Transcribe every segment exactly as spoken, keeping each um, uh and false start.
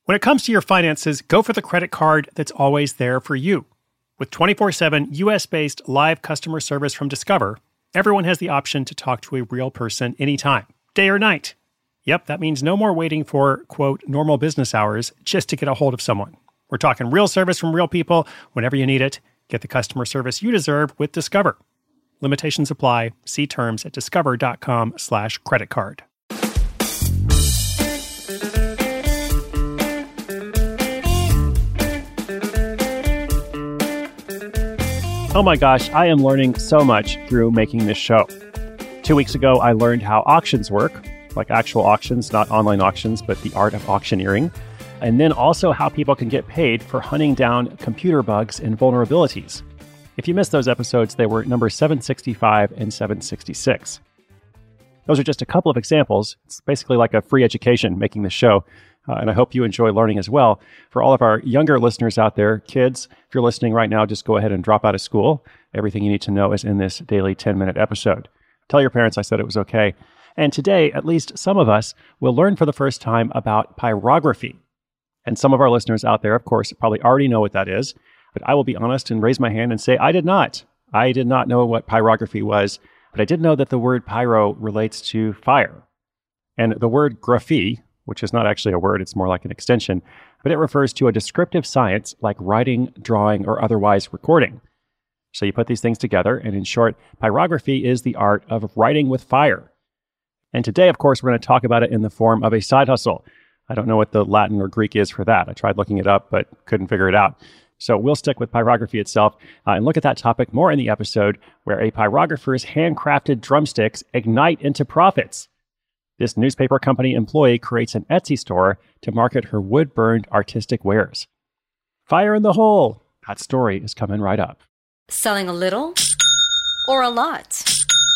When it comes to your finances, go for the credit card that's always there for you. With twenty-four seven U S-based live customer service from Discover, everyone has the option to talk to a real person anytime, day or night. Yep, that means no more waiting for, quote, normal business hours just to get a hold of someone. We're talking real service from real people whenever you need it. Get the customer service you deserve with Discover. Limitations apply. See terms at discover.com slash credit card. Oh my gosh, I am learning so much through making this show. Two weeks ago, I learned how auctions work, like actual auctions, not online auctions, but the art of auctioneering. And then also how people can get paid for hunting down computer bugs and vulnerabilities. If you missed those episodes, they were number seven sixty-five and seven sixty-six. Those are just a couple of examples. It's basically like a free education making this show. Uh, and I hope you enjoy learning as well. For all of our younger listeners out there, kids, if you're listening right now, just go ahead and drop out of school. Everything you need to know is in this daily ten-minute episode. Tell your parents I said it was okay. And today, at least some of us will learn for the first time about pyrography. And some of our listeners out there, of course, probably already know what that is. But I will be honest and raise my hand and say I did not. I did not know what pyrography was, but I did know that the word pyro relates to fire. And the word graphy, which is not actually a word, it's more like an extension, but it refers to a descriptive science like writing, drawing, or otherwise recording. So you put these things together, and in short, pyrography is the art of writing with fire. And today, of course, we're going to talk about it in the form of a side hustle. I don't know what the Latin or Greek is for that. I tried looking it up, but couldn't figure it out. So we'll stick with pyrography itself uh, and look at that topic more in the episode where a pyrographer's handcrafted drumsticks ignite into profits. This newspaper company employee creates an Etsy store to market her wood-burned artistic wares. Fire in the hole! That story is coming right up. Selling a little or a lot?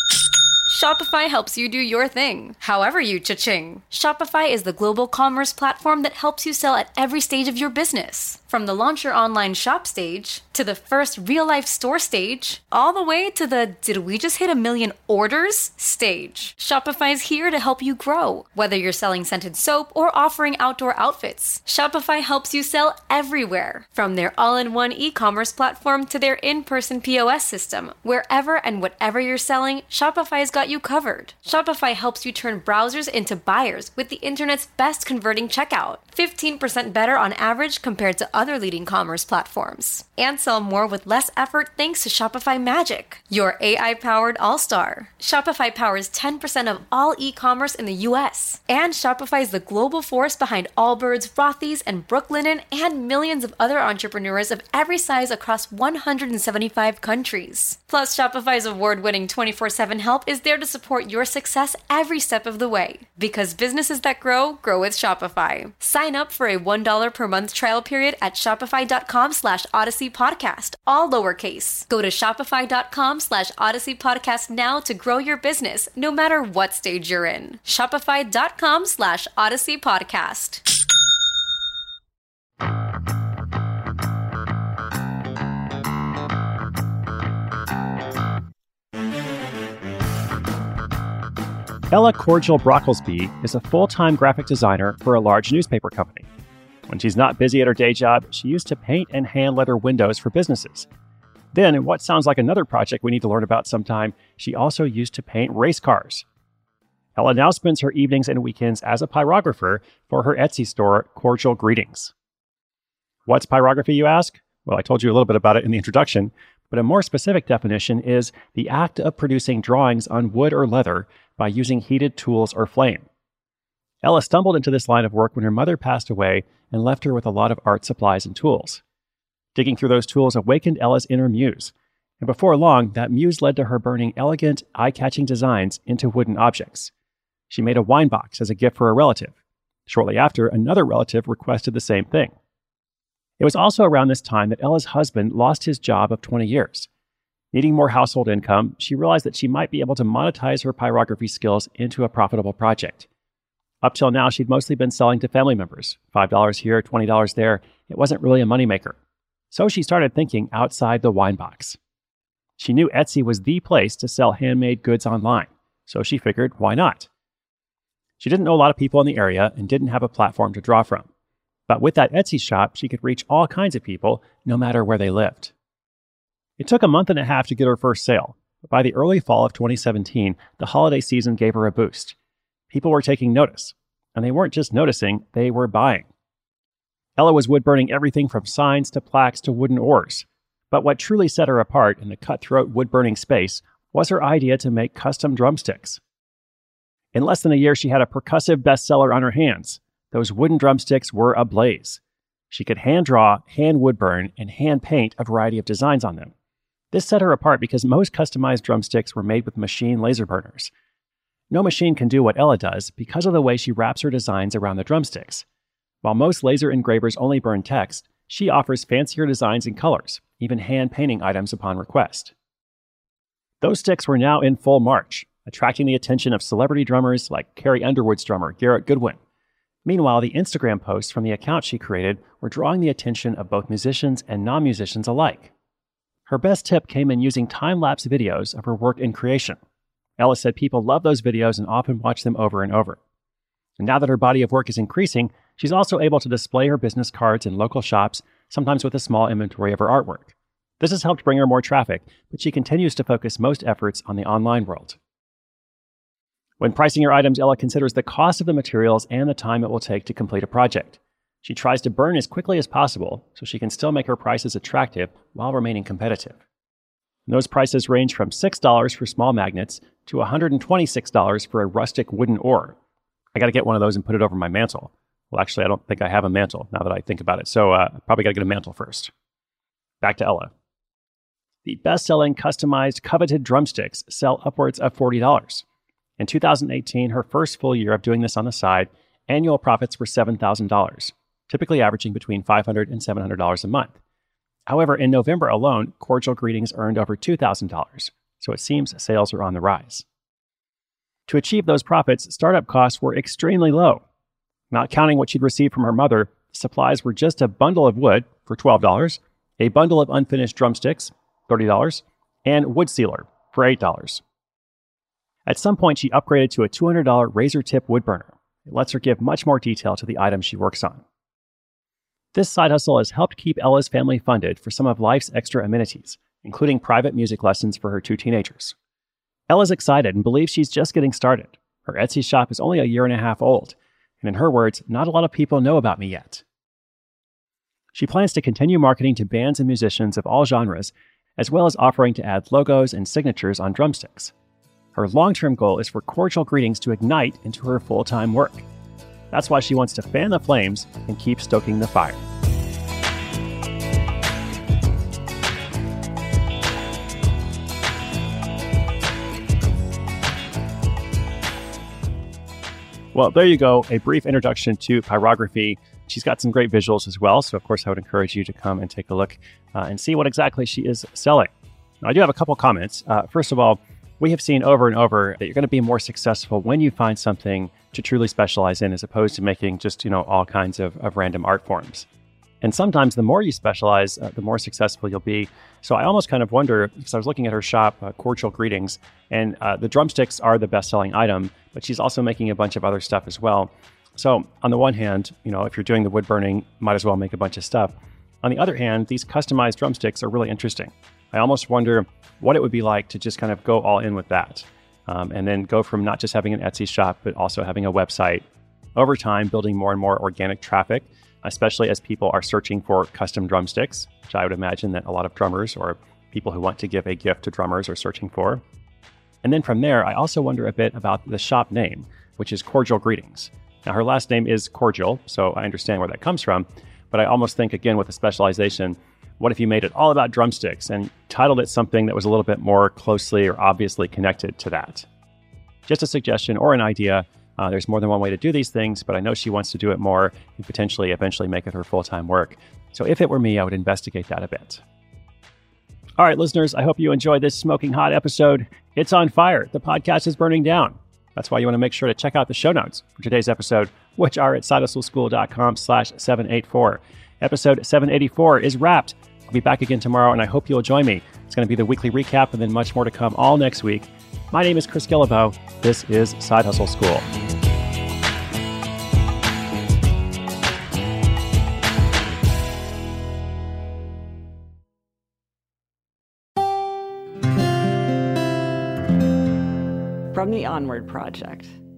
Shopify helps you do your thing, however you cha-ching. Shopify is the global commerce platform that helps you sell at every stage of your business. From the launch your online shop stage, to the first real-life store stage, all the way to the did we just hit a million orders stage. Shopify is here to help you grow. Whether you're selling scented soap or offering outdoor outfits, Shopify helps you sell everywhere. From their all-in-one e-commerce platform to their in-person P O S system, wherever and whatever you're selling, Shopify's got you covered. Shopify helps you turn browsers into buyers with the internet's best converting checkout. fifteen percent better on average compared to other leading commerce platforms. And sell more with less effort thanks to Shopify Magic, your A I-powered all-star. Shopify powers ten percent of all e-commerce in the U S. And Shopify is the global force behind Allbirds, Rothy's, and Brooklinen, and millions of other entrepreneurs of every size across one hundred seventy-five countries. Plus, Shopify's award-winning twenty-four seven help is there to support your success every step of the way. Because businesses that grow, grow with Shopify. Sign up for a one dollar per month trial period at shopify.com slash Odyssey Podcast, all lowercase. Go to shopify.com slash Odyssey Podcast now to grow your business, no matter what stage you're in. Shopify.com slash Odyssey Podcast. Ella Cordial Brocklesby is a full-time graphic designer for a large newspaper company. When she's not busy at her day job, she used to paint and hand letter windows for businesses. Then, in what sounds like another project we need to learn about sometime, she also used to paint race cars. Ella now spends her evenings and weekends as a pyrographer for her Etsy store, Cordial Greetings. What's pyrography, you ask? Well, I told you a little bit about it in the introduction, but a more specific definition is the act of producing drawings on wood or leather by using heated tools or flame. Ella stumbled into this line of work when her mother passed away and left her with a lot of art supplies and tools. Digging through those tools awakened Ella's inner muse, and before long, that muse led to her burning elegant, eye-catching designs into wooden objects. She made a wine box as a gift for a relative. Shortly after, another relative requested the same thing. It was also around this time that Ella's husband lost his job of twenty years. Needing more household income, she realized that she might be able to monetize her pyrography skills into a profitable project. Up till now, she'd mostly been selling to family members. five dollars here, twenty dollars there. It wasn't really a moneymaker. So she started thinking outside the wine box. She knew Etsy was the place to sell handmade goods online, so she figured, why not? She didn't know a lot of people in the area and didn't have a platform to draw from. But with that Etsy shop, she could reach all kinds of people, no matter where they lived. It took a month and a half to get her first sale, but by the early fall of twenty seventeen, the holiday season gave her a boost. People were taking notice, and they weren't just noticing, they were buying. Ella was wood-burning everything from signs to plaques to wooden oars. But what truly set her apart in the cutthroat wood-burning space was her idea to make custom drumsticks. In less than a year, she had a percussive bestseller on her hands. Those wooden drumsticks were ablaze. She could hand-draw, hand-wood-burn, and hand-paint a variety of designs on them. This set her apart because most customized drumsticks were made with machine laser burners. No machine can do what Ella does because of the way she wraps her designs around the drumsticks. While most laser engravers only burn text, she offers fancier designs and colors, even hand-painting items upon request. Those sticks were now in full march, attracting the attention of celebrity drummers like Carrie Underwood's drummer, Garrett Goodwin. Meanwhile, the Instagram posts from the account she created were drawing the attention of both musicians and non-musicians alike. Her best tip came in using time-lapse videos of her work in creation. Ella said people love those videos and often watch them over and over. And now that her body of work is increasing, she's also able to display her business cards in local shops, sometimes with a small inventory of her artwork. This has helped bring her more traffic, but she continues to focus most efforts on the online world. When pricing her items, Ella considers the cost of the materials and the time it will take to complete a project. She tries to burn as quickly as possible so she can still make her prices attractive while remaining competitive. And those prices range from six dollars for small magnets to one hundred twenty-six dollars for a rustic wooden oar. I got to get one of those and put it over my mantle. Well, actually, I don't think I have a mantle now that I think about it, so uh, I probably got to get a mantle first. Back to Ella. The best-selling, customized, coveted drumsticks sell upwards of forty dollars. In two thousand eighteen, her first full year of doing this on the side, annual profits were seven thousand dollars, typically averaging between five hundred dollars and seven hundred dollars a month. However, in November alone, Cordial Greetings earned over two thousand dollars, so it seems sales are on the rise. To achieve those profits, startup costs were extremely low. Not counting what she'd received from her mother, supplies were just a bundle of wood for twelve dollars, a bundle of unfinished drumsticks, thirty dollars, and wood sealer for eight dollars. At some point, she upgraded to a two hundred dollars razor tip wood burner. It lets her give much more detail to the items she works on. This side hustle has helped keep Ella's family funded for some of life's extra amenities, including private music lessons for her two teenagers. Ella's excited and believes she's just getting started. Her Etsy shop is only a year and a half old, and in her words, not a lot of people know about me yet. She plans to continue marketing to bands and musicians of all genres, as well as offering to add logos and signatures on drumsticks. Her long-term goal is for Cordial Greetings to ignite into her full-time work. That's why she wants to fan the flames and keep stoking the fire. Well, there you go, a brief introduction to Pyrography. She's got some great visuals as well, so of course I would encourage you to come and take a look uh, and see what exactly she is selling. Now, I do have a couple comments. Uh, first of all, we have seen over and over that you're going to be more successful when you find something to truly specialize in as opposed to making just, you know, all kinds of, of random art forms. And sometimes the more you specialize, uh, the more successful you'll be. So I almost kind of wonder, because I was looking at her shop, uh, Cordial Greetings, and uh, the drumsticks are the best-selling item, but she's also making a bunch of other stuff as well. So on the one hand, you know, if you're doing the wood burning, might as well make a bunch of stuff. On the other hand, these customized drumsticks are really interesting. I almost wonder what it would be like to just kind of go all in with that. Um, and then go from not just having an Etsy shop, but also having a website. Over time, building more and more organic traffic, especially as people are searching for custom drumsticks, which I would imagine that a lot of drummers or people who want to give a gift to drummers are searching for. And then from there, I also wonder a bit about the shop name, which is Cordial Greetings. Now, her last name is Cordial, so I understand where that comes from, but I almost think, again, with the specialization, what if you made it all about drumsticks and titled it something that was a little bit more closely or obviously connected to that? Just a suggestion or an idea. Uh, there's more than one way to do these things, but I know she wants to do it more and potentially eventually make it her full-time work. So if it were me, I would investigate that a bit. All right, listeners, I hope you enjoyed this smoking hot episode. It's on fire. The podcast is burning down. That's why you want to make sure to check out the show notes for today's episode, which are at sidehustleschool.com slash 784. Episode seven eighty-four is wrapped. I'll be back again tomorrow, and I hope you'll join me. It's going to be the weekly recap and then much more to come all next week. My name is Chris Guillebeau. This is Side Hustle School. from the Onward Project.